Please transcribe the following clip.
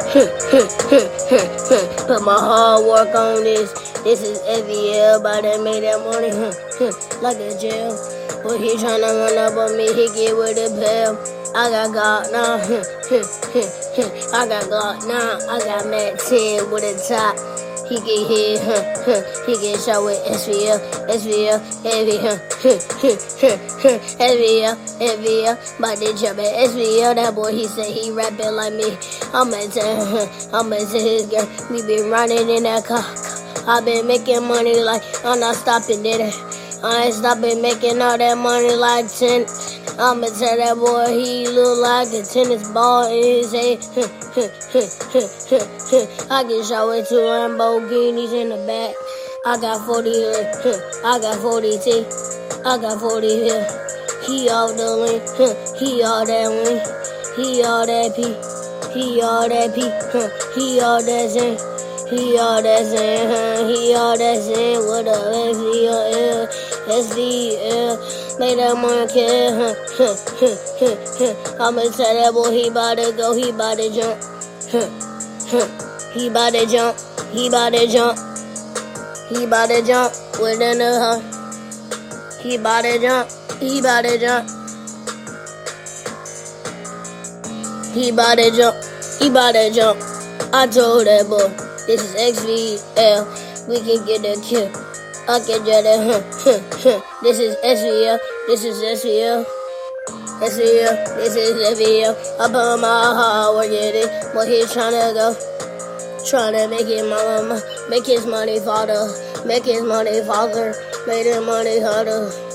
Put my hard work on this. This is FVL, but I made that money, like a jail. But he tryna run up on me, he get with a pill. I got God now, I got God now. I got Mac 10 with a top. He get hit, he get shot with SVL, heavy, SVL, but they jump at SVL. That boy, he said he rapping like me. I'ma tell his girl, we been running in that car. I been making money like I'm not stopping, did it? I ain't stopping making all that money like 10. I'ma tell that boy he look like a tennis ball in his head. I get shot with 2 Lamborghinis in the back. I got 40 I got 40 T. I got 40 here. He all the link. He all that win. He all that P. He all that P. He all that Zen. He all that Zen. He all that Zen. What up, SVL? SVL. Make that money kill. I'ma tell that boy he bout to go. He bout to jump. He bout to jump. He bout to jump. He bout to jump within the house. He bout to jump. He bout to jump. He bout to jump. He bout to jump. I told that boy, this is XVL. We can get the kill. I can get that. This is SVL. This is SVL. SVL. This is SVL. I put my hard work in it. But he's tryna go. Tryna make it mama. Make his money father. Make his money father. Make his money harder.